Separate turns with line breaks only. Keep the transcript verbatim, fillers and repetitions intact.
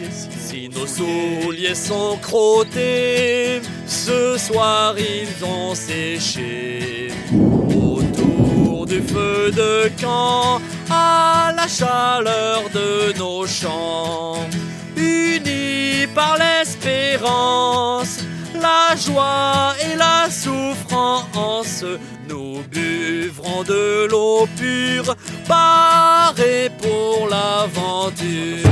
Si nos souliers sont crottés, ce soir ils ont séché. Autour du feu de camp, à la chaleur de nos chants, unis par l'espérance, la joie et la souffrance, nous buvrons de l'eau pure, parés pour l'aventure.